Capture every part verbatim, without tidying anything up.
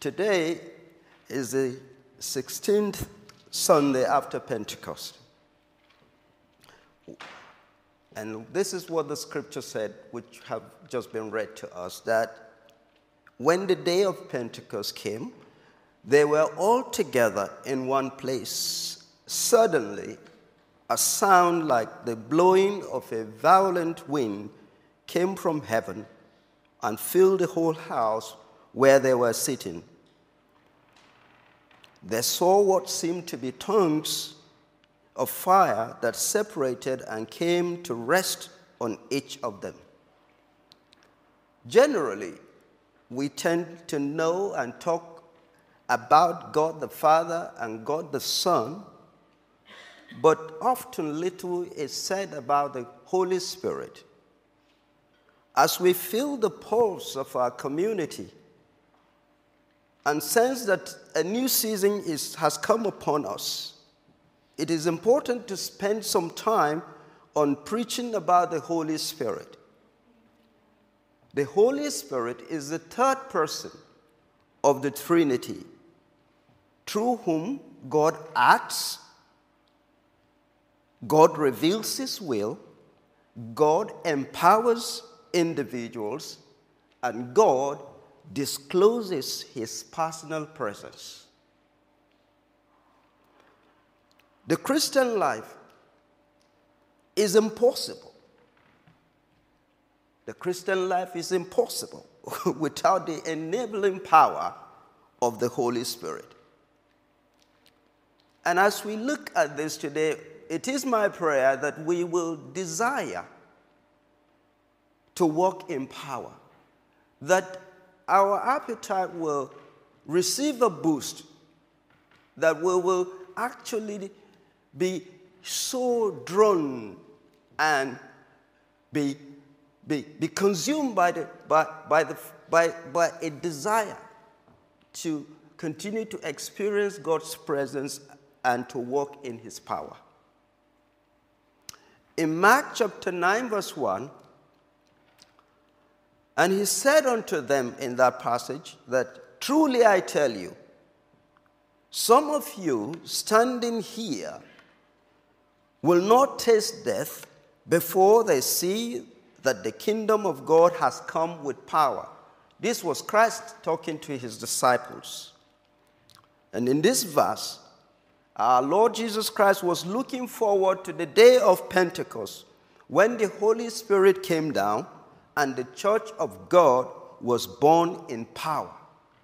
Today is the sixteenth Sunday after Pentecost. And this is what the scripture said, which have just been read to us, that when the day of Pentecost came, they were all together in one place. Suddenly, a sound like the blowing of a violent wind came from heaven and filled the whole house where they were sitting. They saw what seemed to be tongues of fire that separated and came to rest on each of them. Generally, we tend to know and talk about God the Father and God the Son, but often little is said about the Holy Spirit. As we feel the pulse of our community and sense that a new season is, has come upon us, it is important to spend some time on preaching about the Holy Spirit. The Holy Spirit is the third person of the Trinity, through whom God acts, God reveals His will, God empowers individuals, and God discloses His personal presence. The Christian life is impossible. The Christian life is impossible without the enabling power of the Holy Spirit. And as we look at this today, it is my prayer that we will desire to walk in power, that our appetite will receive a boost, that we will actually be so drawn and be, be, be consumed by, the, by, by, the, by, by a desire to continue to experience God's presence and to walk in His power. In Mark chapter nine, verse one, and He said unto them in that passage that, truly I tell you, some of you standing here will not taste death before they see that the kingdom of God has come with power. This was Christ talking to His disciples. And in this verse, our Lord Jesus Christ was looking forward to the day of Pentecost, when the Holy Spirit came down and the church of God was born in power.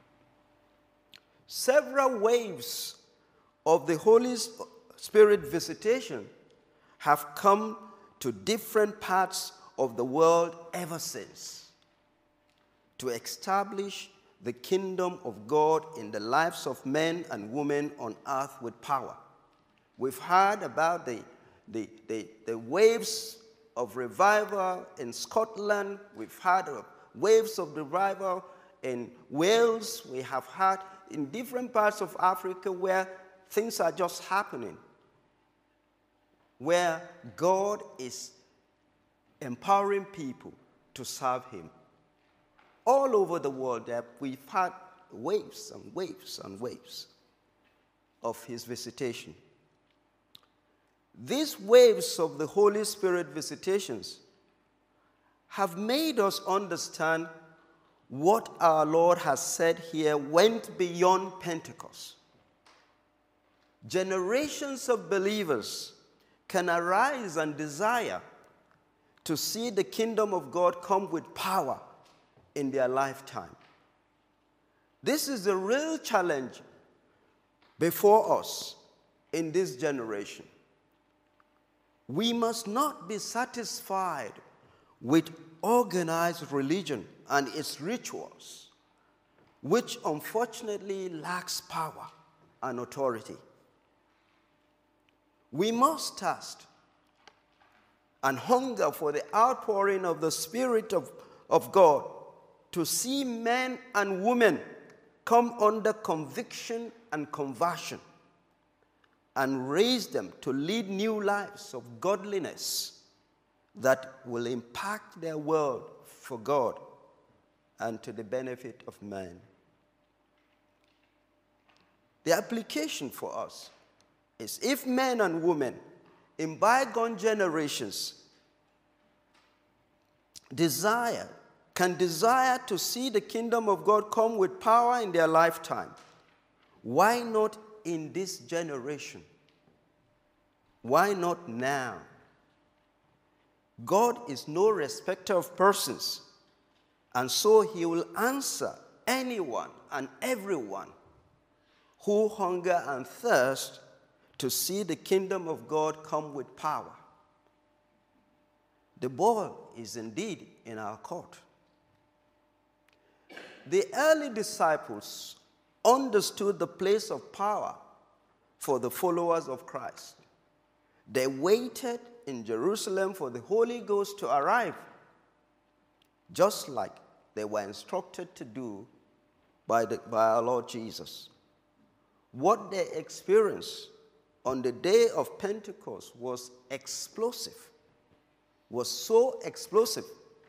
Several waves of the Holy Spirit visitation have come to different parts of the world ever since to establish the kingdom of God in the lives of men and women on earth with power. We've heard about the, the, the, the waves of revival in Scotland. We've heard of waves of revival in Wales. We have heard in different parts of Africa where things are just happening, where God is empowering people to serve Him. All over the world, we've had waves and waves and waves of His visitation. These waves of the Holy Spirit visitations have made us understand what our Lord has said here went beyond Pentecost. Generations of believers can arise and desire to see the kingdom of God come with power in their lifetime. This is the real challenge before us in this generation. We must not be satisfied with organized religion and its rituals, which unfortunately lacks power and authority. We must thirst and hunger for the outpouring of the Spirit of, of God, to see men and women come under conviction and conversion and raise them to lead new lives of godliness that will impact their world for God and to the benefit of man. The application for us is if men and women in bygone generations desire, can desire to see the kingdom of God come with power in their lifetime, why not in this generation? Why not now? God is no respecter of persons, and so he will answer anyone and everyone who hunger and thirst to see the kingdom of God come with power. The ball is indeed in our court. The early disciples understood the place of power for the followers of Christ. They waited in Jerusalem for the Holy Ghost to arrive, just like they were instructed to do by, the, by our Lord Jesus. What they experienced on the day of Pentecost was explosive, was so explosive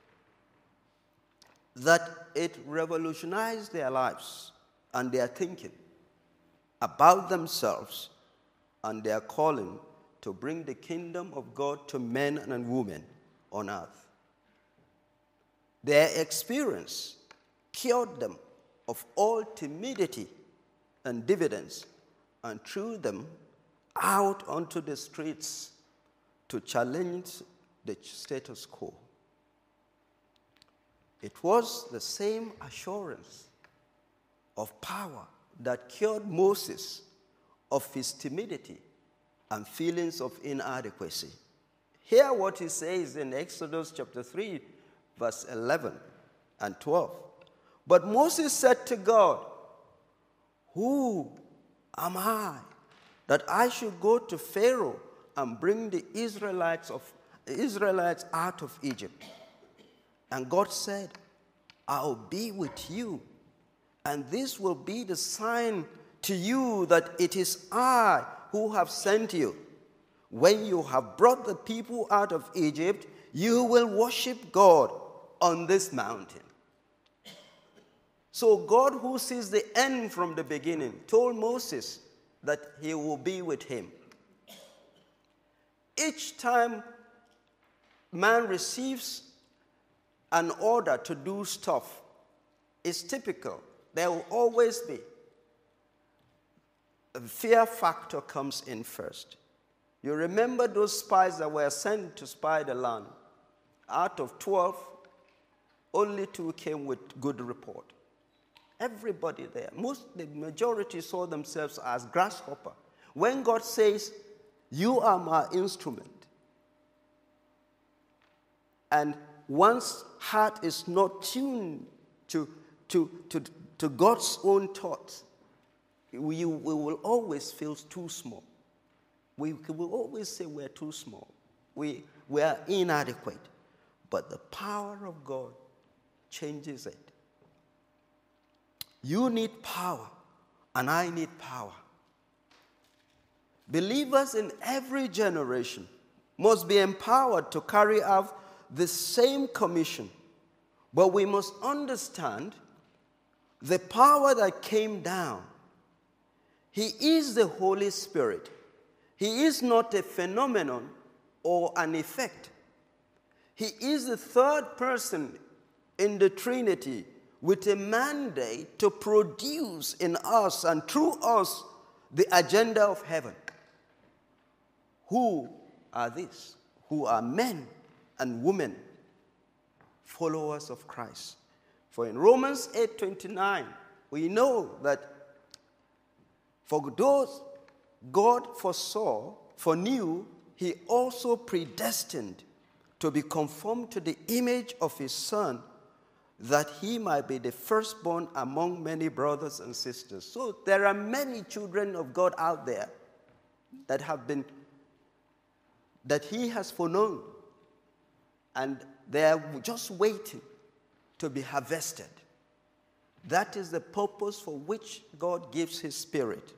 that it revolutionized their lives and their thinking about themselves and their calling to bring the kingdom of God to men and women on earth. Their experience cured them of all timidity and dividends and threw them out onto the streets to challenge the status quo. It was the same assurance of power that cured Moses of his timidity and feelings of inadequacy. Hear what he says in Exodus chapter three, verse eleven and twelve. But Moses said to God, "Who am I that I should go to Pharaoh and bring the Israelites of Israelites out of Egypt?" And God said, "I'll be with you, and this will be the sign to you that it is I who have sent you. When you have brought the people out of Egypt, you will worship God on this mountain." So God, who sees the end from the beginning, told Moses that he will be with him. Each time man receives an order to do stuff, is typical. There will always be a fear factor comes in first. You remember those spies that were sent to spy the land. Out of twelve, only two came with good report. Everybody there, most, the majority saw themselves as grasshopper. When God says, "You are my instrument," and one's heart is not tuned to, to, to, to God's own thoughts, we, we will always feel too small. We will always say we're too small. We, we are inadequate. But the power of God changes it. You need power, and I need power. Believers in every generation must be empowered to carry out the same commission. But we must understand the power that came down. He is the Holy Spirit. He is not a phenomenon or an effect. He is the third person in the Trinity with a mandate to produce in us and through us the agenda of heaven. Who are these? Who are men and women, followers of Christ. For in Romans eight twenty-nine, we know that for those God foresaw, foreknew, he also predestined to be conformed to the image of his Son, that he might be the firstborn among many brothers and sisters. So there are many children of God out there that have been, that he has foreknown, and they are just waiting to be harvested. That is the purpose for which God gives his Spirit.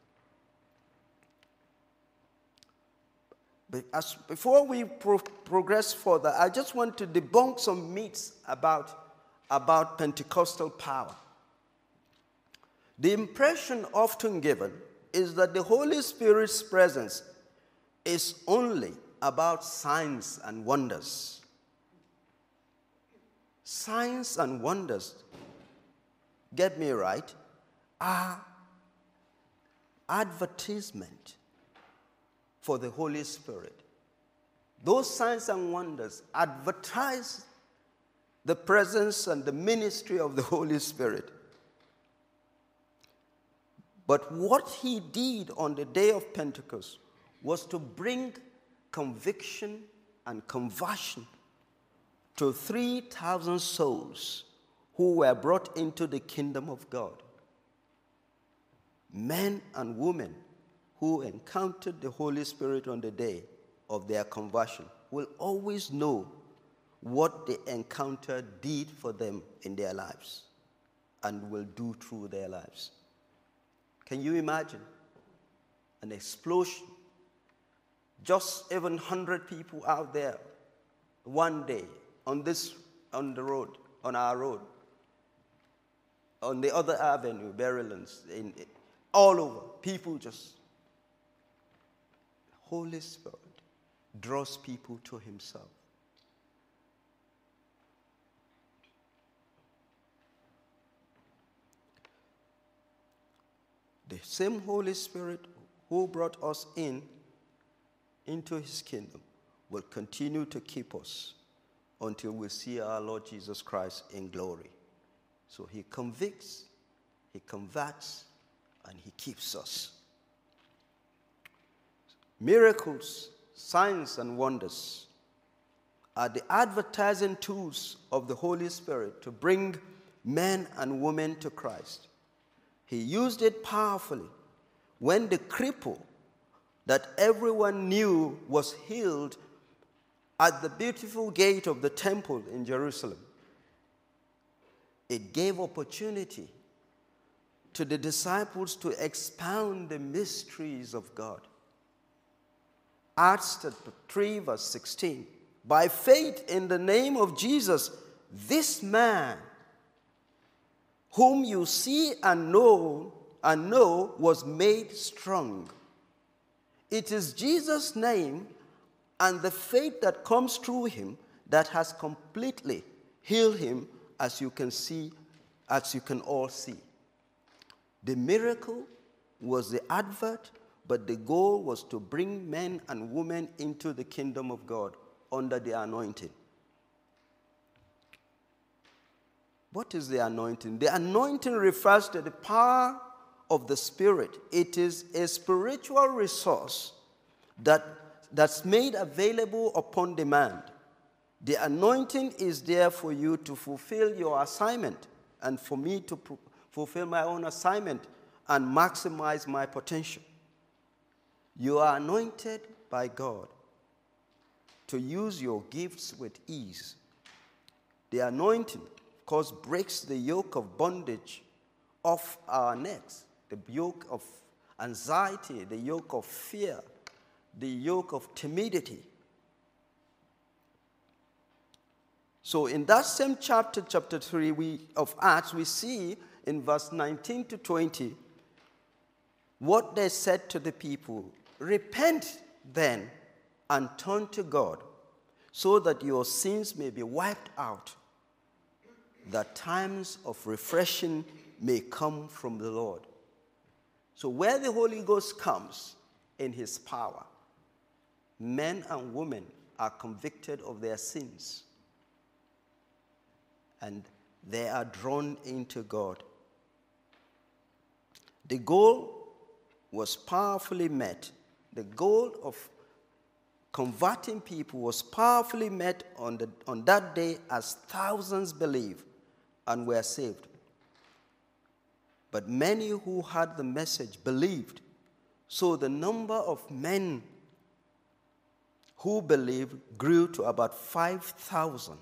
But as, before we pro- progress further, I just want to debunk some myths about, about Pentecostal power. The impression often given is that the Holy Spirit's presence is only about signs and wonders. Signs and wonders, get me right, are advertisement for the Holy Spirit. Those signs and wonders advertise the presence and the ministry of the Holy Spirit. But what he did on the day of Pentecost was to bring conviction and conversion to three thousand souls who were brought into the kingdom of God. Men and women who encountered the Holy Spirit on the day of their conversion will always know what the encounter did for them in their lives and will do through their lives. Can you imagine an explosion? Just even one hundred people out there one day on this, on the road, on our road, on the other avenue, Berrylands, in, all over, people just, Holy Spirit draws people to himself. The same Holy Spirit who brought us in into his kingdom will continue to keep us until we see our Lord Jesus Christ in glory. So he convicts, he converts, and he keeps us. Miracles, signs, and wonders are the advertising tools of the Holy Spirit to bring men and women to Christ. He used it powerfully when the cripple that everyone knew was healed at the beautiful gate of the temple in Jerusalem. It gave opportunity to the disciples to expound the mysteries of God. Acts three verse sixteen. By faith in the name of Jesus, this man whom you see and know and know was made strong. It is Jesus' name and the faith that comes through him that has completely healed him, as you can see, as you can all see. The miracle was the advert, but the goal was to bring men and women into the kingdom of God under the anointing. What is the anointing? The anointing refers to the power of the Spirit. It is a spiritual resource that, that's made available upon demand. The anointing is there for you to fulfill your assignment and for me to pro- fulfill my own assignment and maximize my potential. You are anointed by God to use your gifts with ease. The anointing, of course, breaks the yoke of bondage off our necks, the yoke of anxiety, the yoke of fear, the yoke of timidity. So in that same chapter, chapter three we, of Acts, we see in verse nineteen to twenty what they said to the people. Repent then and turn to God so that your sins may be wiped out, that times of refreshing may come from the Lord. So where the Holy Ghost comes in his power, men and women are convicted of their sins and they are drawn into God. The goal was powerfully met. The goal of converting people was powerfully met on, the, on that day as thousands believed and were saved. But many who heard the message believed. So the number of men who believed grew to about five thousand.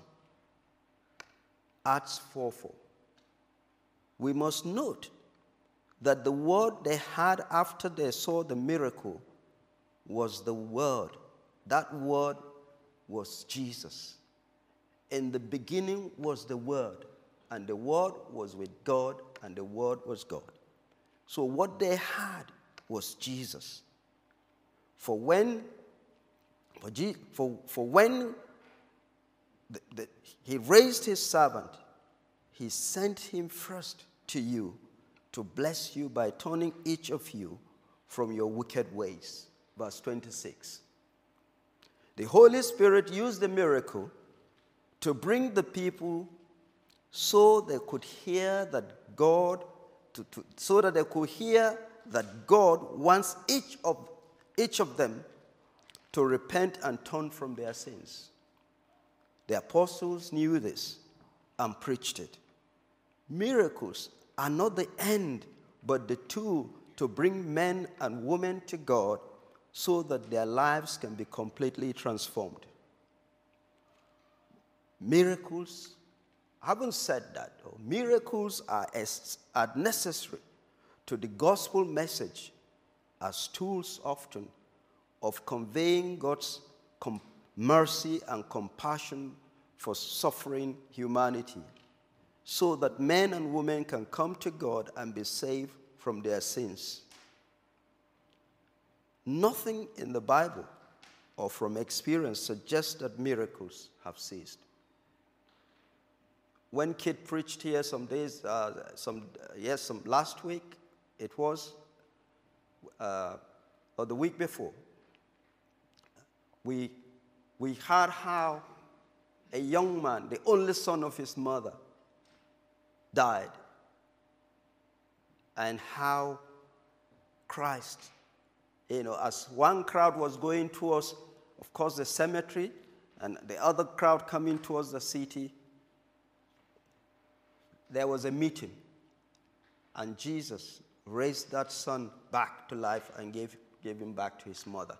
Acts four four. We must note that the word they had after they saw the miracle was the word. That word was Jesus. In the beginning was the word, and the word was with God, and the word was God. So what they had was Jesus. For when, for, G, for, for when the, the, he raised his servant, he sent him first to you to bless you by turning each of you from your wicked ways. Verse twenty-six. The Holy Spirit used the miracle to bring the people so they could hear that God, to, to, so that they could hear that God wants each of, each of them to repent and turn from their sins. The apostles knew this and preached it. Miracles are not the end, but the tool to bring men and women to God so that their lives can be completely transformed. Miracles, I haven't said that, though. Miracles are, as, are necessary to the gospel message as tools often of conveying God's com- mercy and compassion for suffering humanity, so that men and women can come to God and be saved from their sins. Nothing in the Bible or from experience suggests that miracles have ceased. When Kid preached here some days, uh, some uh, yes, some last week, it was, uh, or the week before, we we heard how a young man, the only son of his mother, died, and how Christ, you know, as one crowd was going towards, of course, the cemetery, and the other crowd coming towards the city, there was a meeting, and Jesus raised that son back to life and gave, gave him back to his mother.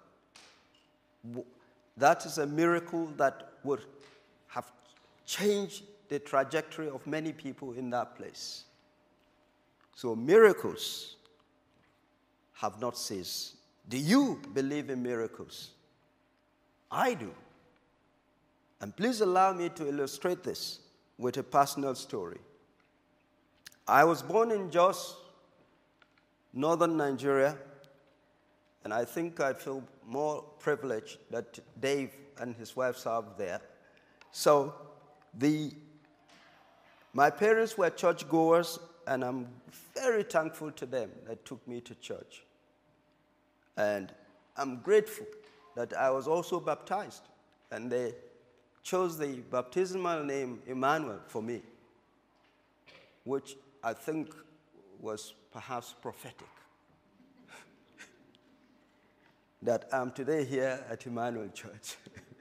That is a miracle that would have changed the trajectory of many people in that place. So miracles have not ceased. Do you believe in miracles? I do. And please allow me to illustrate this with a personal story. I was born in Jos, northern Nigeria, and I think I feel more privileged that Dave and his wife are there. So the my parents were churchgoers, and I'm very thankful to them that took me to church. And I'm grateful that I was also baptized, and they chose the baptismal name Emmanuel for me, which I think was perhaps prophetic. That I'm today here at Emmanuel Church.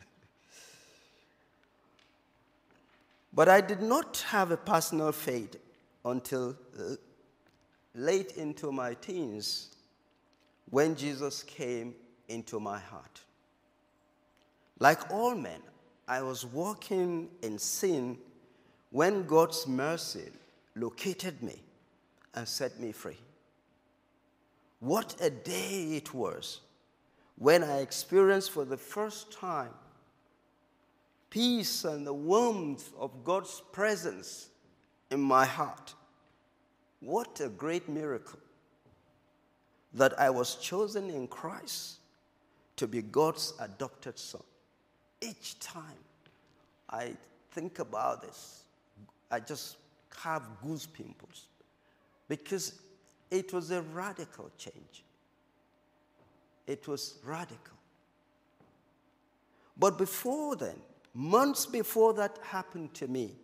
But I did not have a personal faith until uh, late into my teens, when Jesus came into my heart. Like all men, I was walking in sin when God's mercy located me and set me free. What a day it was when I experienced for the first time peace and the warmth of God's presence in my heart. What a great miracle that I was chosen in Christ to be God's adopted son. Each time I think about this, I just have goose pimples, because it was a radical change. It was radical. But before then, months before that happened to me,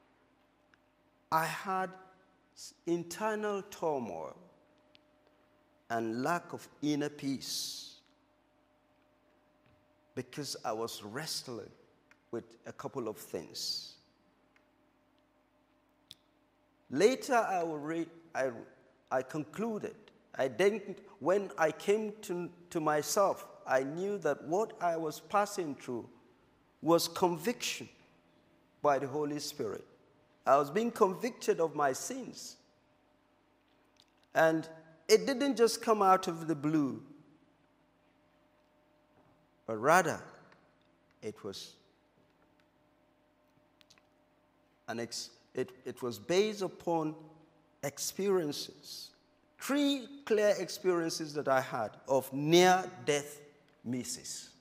I had internal turmoil and lack of inner peace, because I was wrestling with a couple of things. Later, I, will read, I, I concluded, I didn't, when I came to, to myself, I knew that what I was passing through was conviction by the Holy Spirit. I was being convicted of my sins. And it didn't just come out of the blue, but rather it was an ex- it, it was based upon experiences, three clear experiences that I had of near-death misses.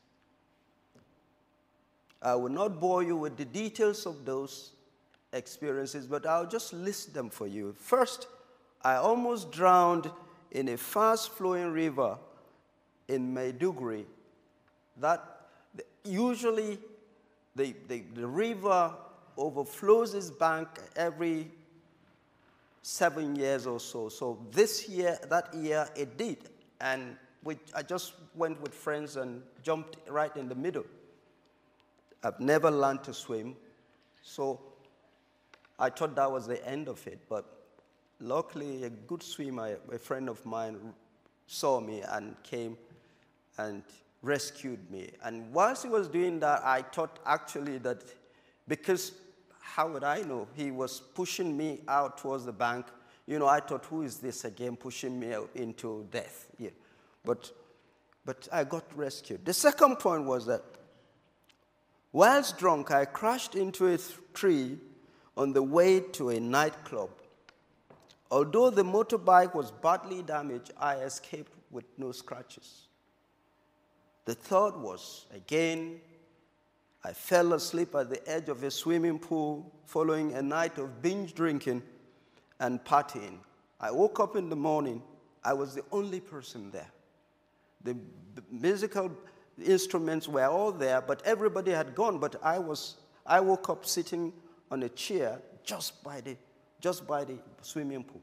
I will not bore you with the details of those experiences, but I'll just list them for you. First, I almost drowned in a fast-flowing river in Maiduguri. That usually the, the, the river overflows its bank every seven years or so. So this year, that year, it did. And we, I just went with friends and jumped right in the middle. I've never learned to swim, so I thought that was the end of it. But luckily, a good swimmer, a friend of mine, saw me and came and rescued me. And whilst he was doing that, I thought actually that because how would I know? He was pushing me out towards the bank. You know, I thought, who is this again pushing me out into death? Yeah. But, but I got rescued. The second point was that whilst drunk, I crashed into a tree on the way to a nightclub. Although the motorbike was badly damaged, I escaped with no scratches. The third was, again, I fell asleep at the edge of a swimming pool following a night of binge drinking and partying. I woke up in the morning. I was the only person there. The musical instruments were all there, but everybody had gone. But I was, I woke up sitting on a chair just by the, just by the swimming pool.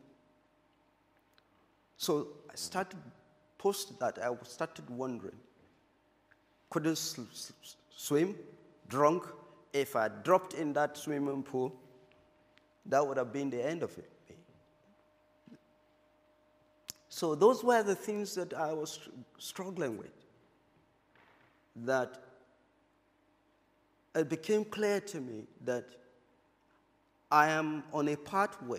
So I started post that. I started wondering, couldn't swim, drunk. If I dropped in that swimming pool, that would have been the end of it. So those were the things that I was struggling with. That it became clear to me that I am on a pathway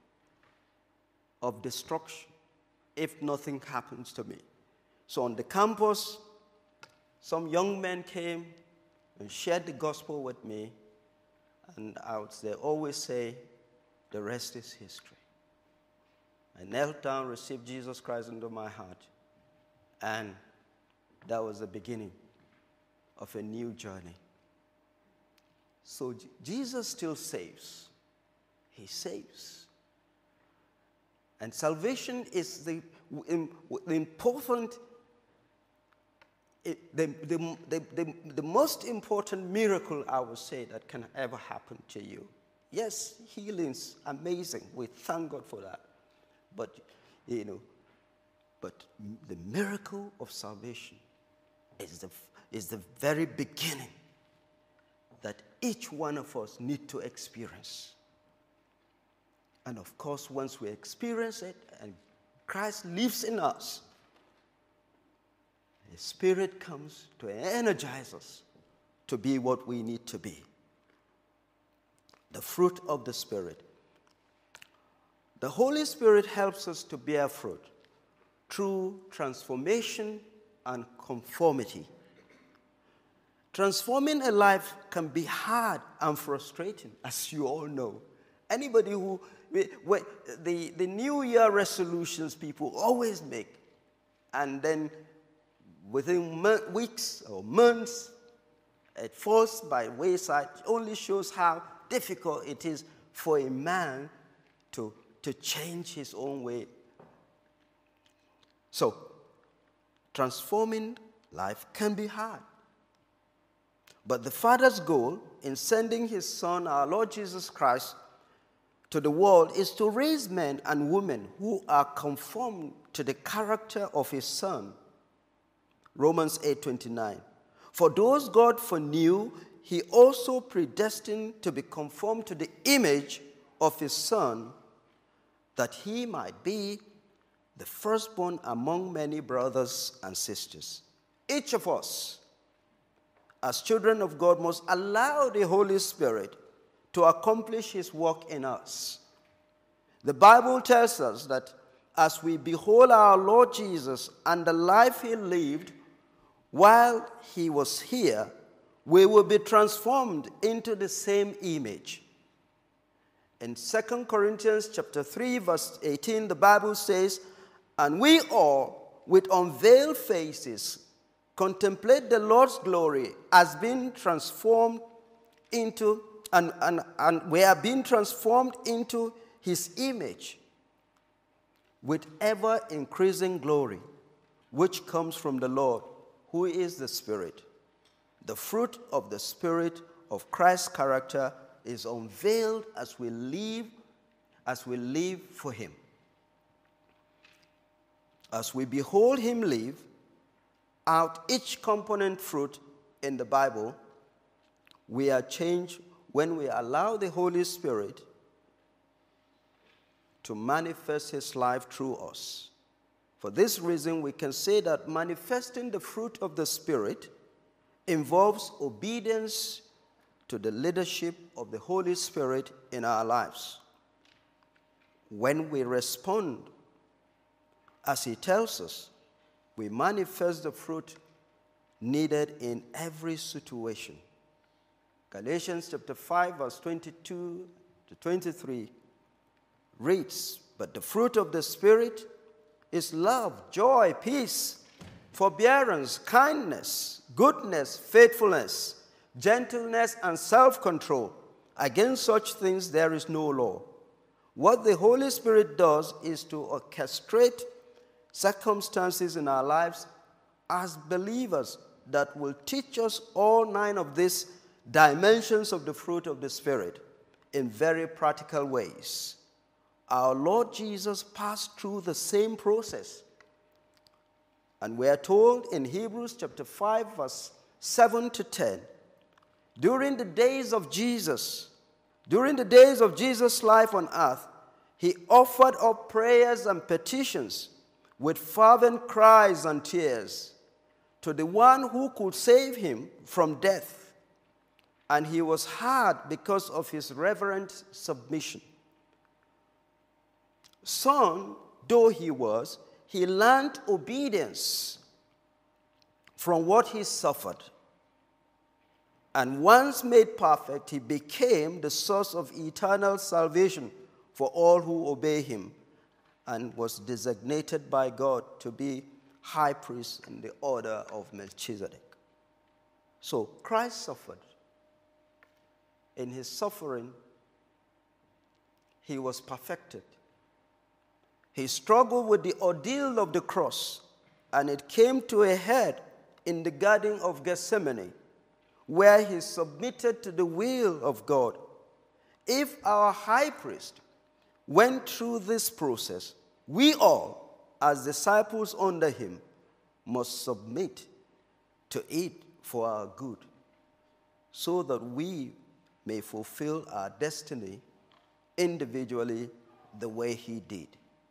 of destruction if nothing happens to me. So on the campus, some young men came and shared the gospel with me, and I would say, always say, the rest is history. I knelt down, received Jesus Christ into my heart, and that was the beginning of a new journey. So J- Jesus still saves. He saves. And salvation is the, the important, it, the, the, the, the, the most important miracle, I would say, that can ever happen to you. Yes, healing's amazing. We thank God for that. But, you know, but the miracle of salvation is the, is the very beginning that each one of us need to experience. And of course, once we experience it and Christ lives in us, the Spirit comes to energize us to be what we need to be. The fruit of the Spirit. The Holy Spirit helps us to bear fruit through transformation and conformity. Transforming a life can be hard and frustrating, as you all know. Anybody who, the, the New Year resolutions people always make, and then within weeks or months, it falls by wayside. It only shows how difficult it is for a man to to change his own way. So, transforming life can be hard. But the Father's goal in sending his Son, our Lord Jesus Christ, to the world is to raise men and women who are conformed to the character of his Son. Romans eight twenty-nine. For those God foreknew, he also predestined to be conformed to the image of his Son, that he might be the firstborn among many brothers and sisters. Each of us, as children of God, must allow the Holy Spirit to accomplish his work in us. The Bible tells us that as we behold our Lord Jesus and the life he lived while he was here, we will be transformed into the same image. In Second Corinthians chapter three, verse eighteen, the Bible says, And we all, with unveiled faces, contemplate the Lord's glory as being transformed into, and, and, and we are being transformed into his image with ever increasing glory, which comes from the Lord, who is the Spirit. The fruit of the Spirit of Christ's character is unveiled as we live, as we live for him. As we behold him live out each component fruit in the Bible, we are changed when we allow the Holy Spirit to manifest his life through us. For this reason, we can say that manifesting the fruit of the Spirit involves obedience to the leadership of the Holy Spirit in our lives. When we respond as he tells us, we manifest the fruit needed in every situation. Galatians chapter five, verse twenty-two to twenty-three reads, "But the fruit of the Spirit is love, joy, peace, forbearance, kindness, goodness, faithfulness, gentleness, and self-control. Against such things there is no law." What the Holy Spirit does is to orchestrate circumstances in our lives as believers that will teach us all nine of these dimensions of the fruit of the Spirit in very practical ways. Our Lord Jesus passed through the same process. And we are told in Hebrews chapter five, verse seven to ten, during the days of Jesus, during the days of Jesus' life on earth, he offered up prayers and petitions with fervent cries and tears to the one who could save him from death. And he was heard because of his reverent submission. Son, though he was, he learned obedience from what he suffered. And once made perfect, he became the source of eternal salvation for all who obey him, and was designated by God to be high priest in the order of Melchizedek. So Christ suffered. In his suffering, he was perfected. He struggled with the ordeal of the cross, and it came to a head in the Garden of Gethsemane, where he submitted to the will of God. If our high priest went through this process, we all, as disciples under him, must submit to it for our good, so that we may fulfill our destiny individually the way he did.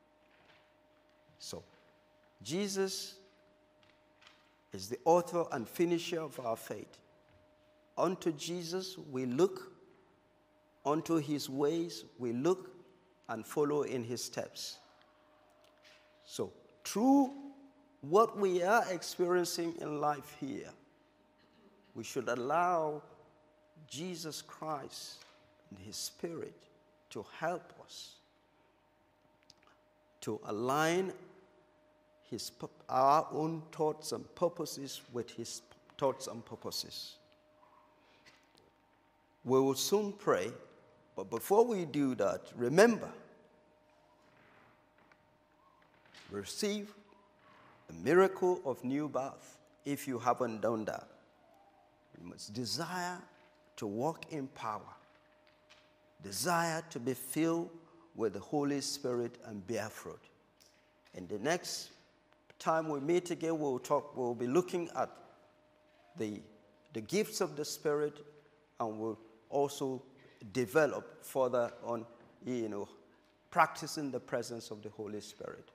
So, Jesus is the author and finisher of our faith. Unto Jesus we look, unto his ways we look and follow in his steps. So, through what we are experiencing in life here, we should allow Jesus Christ and his Spirit to help us to align his, our own thoughts and purposes with his thoughts and purposes. We will soon pray, but before we do that, remember, receive the miracle of new birth if you haven't done that. You must desire to walk in power, desire to be filled with the Holy Spirit and bear fruit. And the next time we meet again, we'll talk, we'll be looking at the, the gifts of the Spirit, and we'll also develop further on, you know, practicing the presence of the Holy Spirit.